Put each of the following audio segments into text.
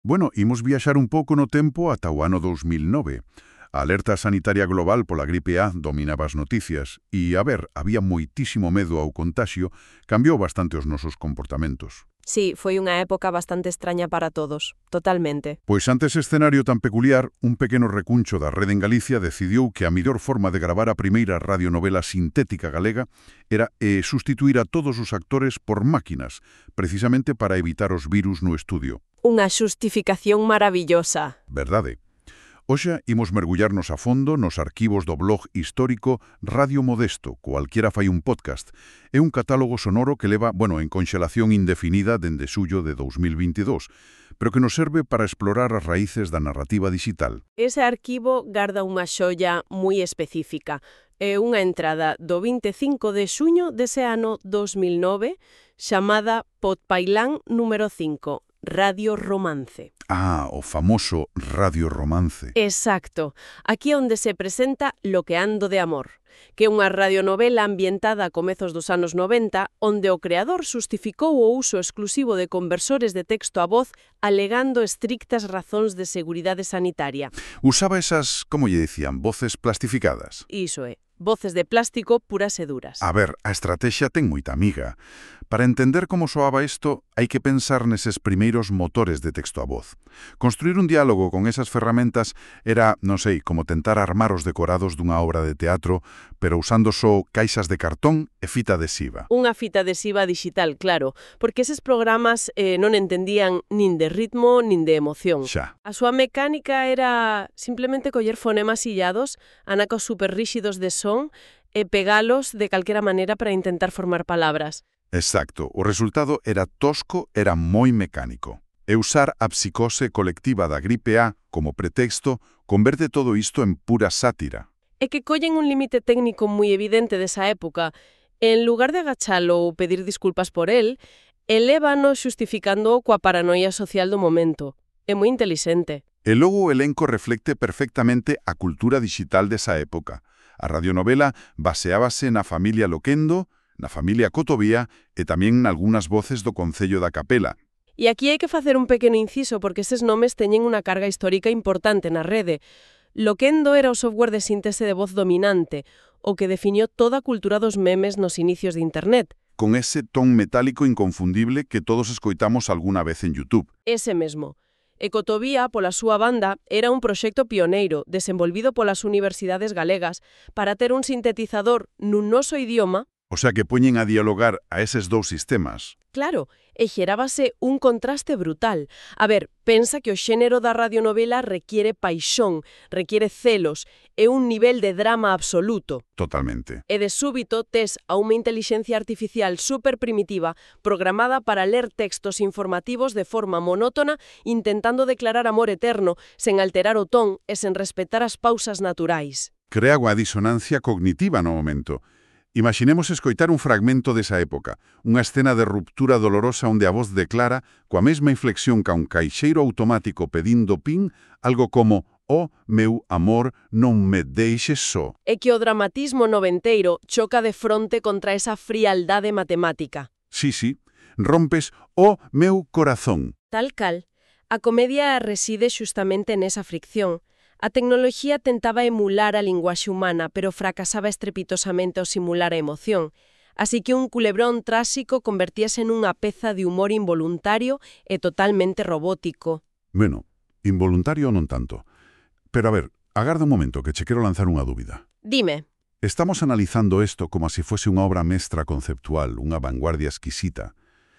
Bueno, imos viaxar un pouco no tempo ata o ano 2009. A alerta sanitaria global pola gripe A dominaba as noticias e, a ver, había moitísimo medo ao contaxio, cambiou bastante os nosos comportamentos. Sí, foi unha época bastante extraña para todos, totalmente. Pois ante ese escenario tan peculiar, un pequeno recuncho da Rede en Galicia decidiu que a mellor forma de gravar a primeira radionovela sintética galega era sustituir a todos os actores por máquinas, precisamente para evitar os virus no estudio. Unha xustificación maravillosa. Verdade. Hoxe imos mergullarnos a fondo nos arquivos do blog histórico Radio Modesto, cualquiera fai un podcast. É un catálogo sonoro que leva, en conxelación indefinida dende xullo de 2022, pero que nos serve para explorar as raíces da narrativa digital. Ese arquivo garda unha xoia moi específica. É unha entrada do 25 de xuño dese ano 2009 chamada Podpailán número 5, Radio Romance. Ah, o famoso Radio Romance. Exacto. Aquí é onde se presenta Loqueando de Amor, que é unha radionovela ambientada a comezos dos anos 90, onde o creador xustificou o uso exclusivo de conversores de texto a voz alegando estrictas razóns de seguridade sanitaria. Usaba esas, como lle dicían, voces plastificadas. Iso é, voces de plástico puras e duras. A ver, a estrategia ten moita amiga. Para entender como soaba isto, hai que pensar neses primeiros motores de texto a voz. Construir un diálogo con esas ferramentas era, non sei, como tentar armar os decorados dunha obra de teatro, pero usando só caixas de cartón e fita adhesiva. Unha fita adhesiva digital, claro, porque eses programas non entendían nin de ritmo nin de emoción. Xa. A súa mecánica era simplemente coller fonemas illados, anacos superríxidos de son e pegalos de calquera maneira para intentar formar palabras. Exacto. O resultado era tosco, era moi mecánico. E usar a psicose colectiva da gripe A como pretexto converte todo isto en pura sátira. É que collen un límite técnico moi evidente desa época. En lugar de agachalo ou pedir disculpas por el, elévano xustificando coa paranoia social do momento. É moi intelixente. E logo o elenco reflecte perfectamente a cultura digital desa época. A radionovela baseábase na familia Loquendo, na familia Cotovía e tamén nalgúnas voces do Concello da Capela. E aquí hai que facer un pequeno inciso porque eses nomes teñen unha carga histórica importante na rede. Loquendo era o software de síntese de voz dominante, o que definiu toda a cultura dos memes nos inicios de Internet. Con ese ton metálico inconfundible que todos escoitamos alguna vez en YouTube. Ese mesmo. E Cotovía, pola súa banda, era un proxecto pioneiro desenvolvido polas universidades galegas para ter un sintetizador nun noso idioma. O sea que poñen a dialogar a eses dous sistemas. Claro, e xerábase un contraste brutal. A ver, pensa que o xénero da radionovela requiere paixón, requiere celos e un nivel de drama absoluto. Totalmente. E de súbito tes a unha intelixencia artificial super primitiva programada para ler textos informativos de forma monótona intentando declarar amor eterno, sen alterar o ton e sen respetar as pausas naturais. Crea unha disonancia cognitiva no momento. Imaginemos escoitar un fragmento desa época, unha escena de ruptura dolorosa onde a voz declara, coa mesma inflexión ca un caixeiro automático pedindo pin, algo como «Oh, meu amor, non me deixes só». É que o dramatismo noventeiro choca de fronte contra esa frialdade matemática. Sí, rompes «Oh, meu corazón». Tal cal. A comedia reside xustamente nesa fricción. A tecnoloxía tentaba emular a linguaxe humana, pero fracasaba estrepitosamente ao simular a emoción. Así que un culebrón tráxico convertíase nunha peza de humor involuntario e totalmente robótico. Bueno, involuntario non tanto. Pero a ver, agarda un momento que che quero lanzar unha dúbida. Dime. Estamos analizando isto como se fose unha obra mestra conceptual, unha vanguardia exquisita.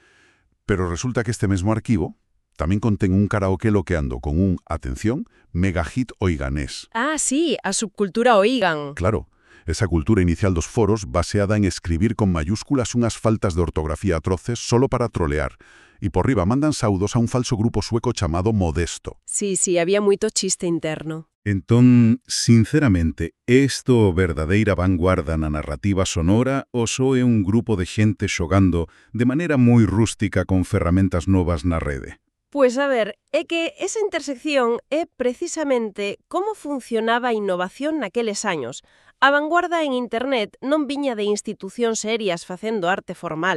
Pero resulta que este mesmo arquivo tamén contén un karaoke loqueando con un, atención, megahit oiganés. Ah, sí, a subcultura oigan. Claro, esa cultura inicial dos foros baseada en escribir con mayúsculas unhas faltas de ortografía atroces solo para trolear. E por riba mandan saudos a un falso grupo sueco chamado Modesto. Sí, había moito chiste interno. Entón, sinceramente, isto verdadeira vanguarda na narrativa sonora ou só é un grupo de xente xogando de maneira moi rústica con ferramentas novas na rede? Pois a ver, é que esa intersección é precisamente como funcionaba a innovación naqueles años. A vanguarda en Internet non viña de institucións serias facendo arte formal.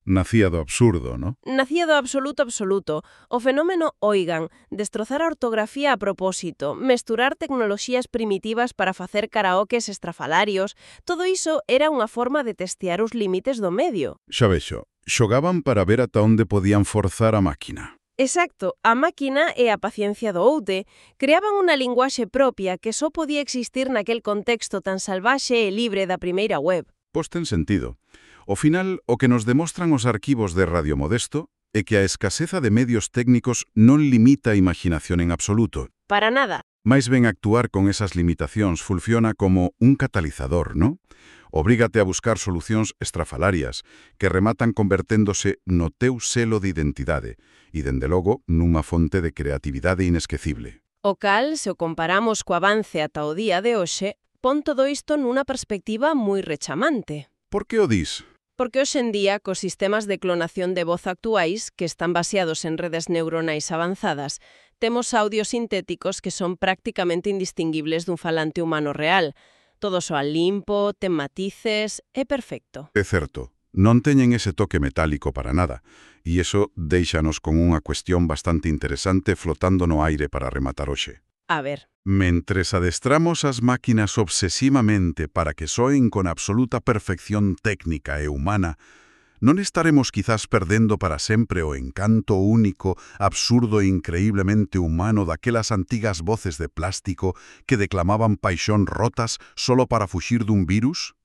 Nacía do absurdo, ¿no? Nacía do absoluto. O fenómeno, oigan, destrozar a ortografía a propósito, mesturar tecnoloxías primitivas para facer karaokes estrafalarios, todo iso era unha forma de testear os límites do medio. Xa vexo, xogaban para ver ata onde podían forzar a máquina. Exacto, a máquina e a paciencia do oute creaban unha linguaxe propia que só podía existir naquel contexto tan salvaxe e libre da primeira web. Pois ten sentido. Ao final, o que nos demostran os arquivos de Radio Modesto é que a escaseza de medios técnicos non limita a imaginación en absoluto. Para nada. Mais ben actuar con esas limitacións funciona como un catalizador, ¿no? Obrígate a buscar solucións estrafalarias que rematan converténdose no teu selo de identidade e, dende logo, nunha fonte de creatividade inesquecible. O cal, se o comparamos co avance ata o día de hoxe, pon todo isto nunha perspectiva moi rechamante. Por que o dis? Porque hoxe en día, cos sistemas de clonación de voz actuais, que están baseados en redes neuronais avanzadas, temos audios sintéticos que son prácticamente indistinguibles dun falante humano real. Todo soa limpo, ten matices, é perfecto. É certo, non teñen ese toque metálico para nada, e iso déixanos con unha cuestión bastante interesante flotando no aire para rematar hoxe. A ver. Mentres adestramos as máquinas obsesivamente para que soen con absoluta perfección técnica e humana, non estaremos quizás perdendo para sempre o encanto único, absurdo e increíblemente humano daquelas antigas voces de plástico que declamaban paixón rotas solo para fuxir dun virus?